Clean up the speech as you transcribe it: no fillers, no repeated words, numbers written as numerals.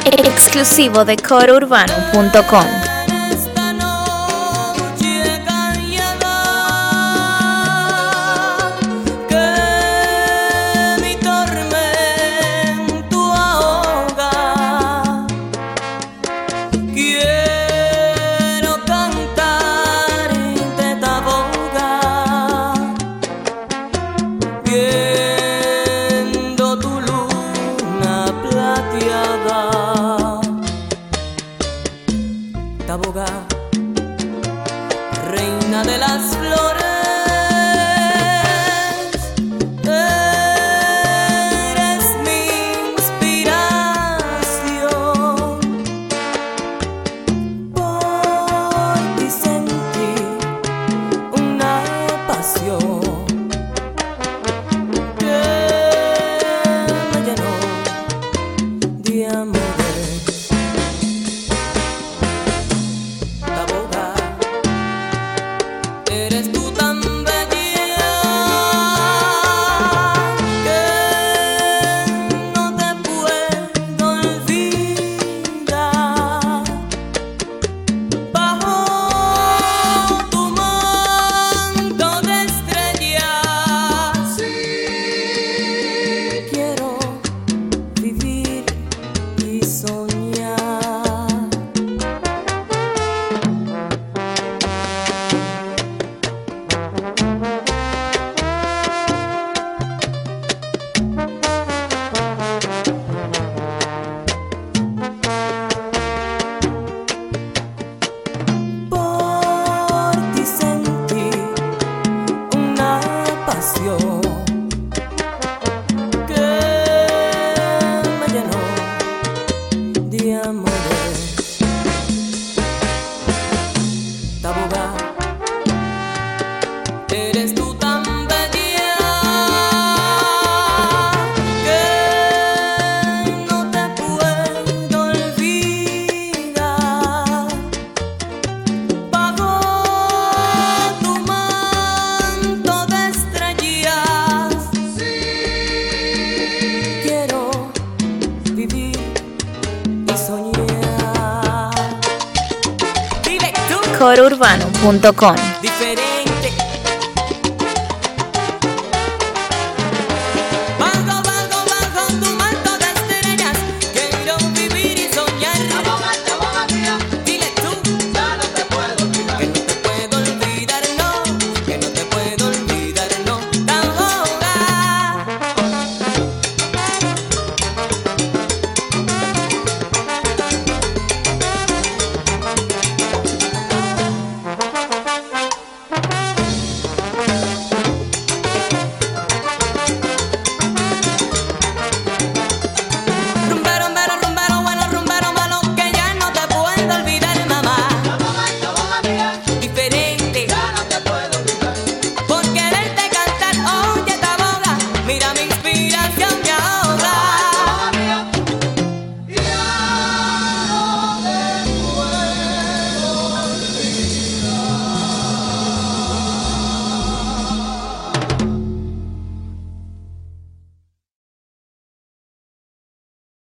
Exclusivo de corourbano.com. Taboga, reina de las flores, eres mi inspiración. Por ti sentí una pasión que me llenó de amor. Eres tú tan bella que no te puedo olvidar. Bajo tu manto de estrellas, sí, quiero vivir y soñar. Que me llenó de amores. Taboga, eres tú tan bella que no te puedo olvidar. Bajo tu manto de estrellas, sí, quiero vivir y soñar. corourbano.com. Diferente.